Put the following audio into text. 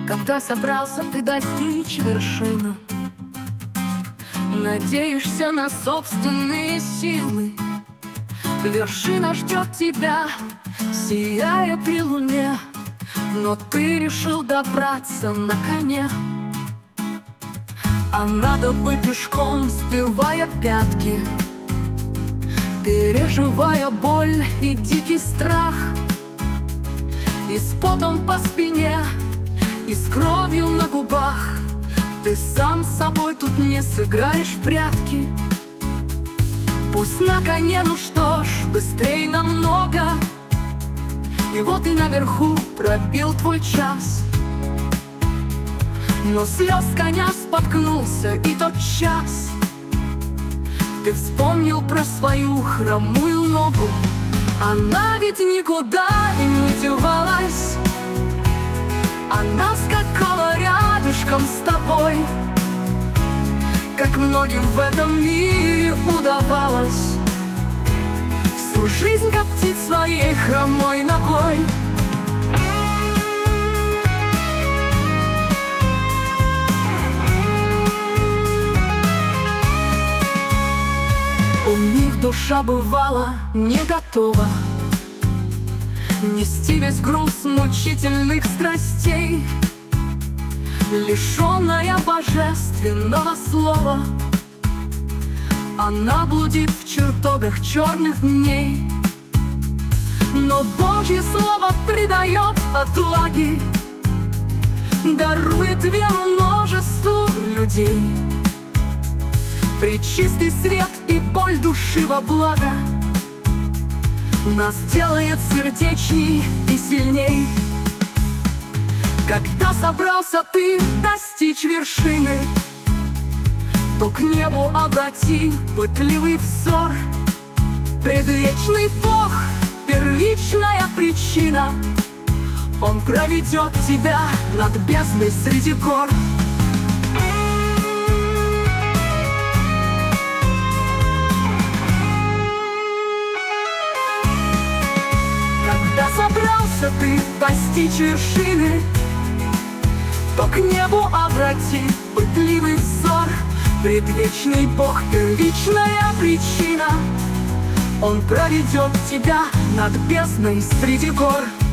Когда собрался ты достичь вершины, надеешься на собственные силы. Вершина ждет тебя, сияя при луне, но ты решил добраться на коне. А надо бы пешком, сбивая пятки, переживая боль и дикий страх, и с потом по спине, и с кровью на губах. Ты сам с собой тут не сыграешь в прятки. Пусть на коне, ну что ж, быстрей намного. И вот и наверху пробил твой час. Но слез коня споткнулся, и тот час ты вспомнил про свою хромую ногу. Она ведь никуда и не девалась, она скакала рядышком с тобой, как многим в этом мире удавалось всю жизнь коптить своей хромой ногой. У них душа бывала не готова нести весь груз мучительных страстей, лишенная божественного слова. Она блудит в чертогах черных дней, но Божье слово придает отваги, дарует веру множеству людей. Пречистый свет и боль души во благо нас делает сердечней и сильней. Когда собрался ты достичь вершины, то к небу обрати пытливый взор. Предвечный Бог, первичная причина, Он проведет тебя над бездной среди гор. Когда собрался ты достичь вершины, то к небу обрати пытливый взор. Предвечный Бог, первичная причина, Он проведет тебя над бездной среди гор.